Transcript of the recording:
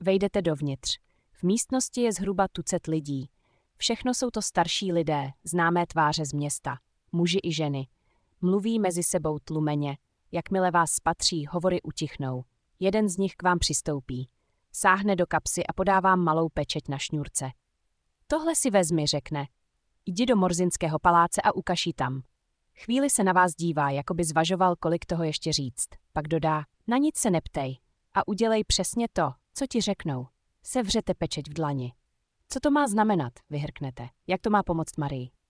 Vejdete dovnitř. V místnosti je zhruba tucet lidí. Všechno jsou to starší lidé, známé tváře z města, muži i ženy. Mluví mezi sebou tlumeně. Jakmile vás spatří, hovory utichnou. Jeden z nich k vám přistoupí. Sáhne do kapsy a podá vám malou pečeť na šňůrce. Tohle si vezmi, řekne. Jdi do Morzinského paláce a ukaž ji tam. Chvíli se na vás dívá, jako by zvažoval, kolik toho ještě říct. Pak dodá, na nic se neptej a udělej přesně to, co ti řeknou. Sevřete pečeť v dlani. Co to má znamenat, vyhrknete. Jak to má pomoct Marii?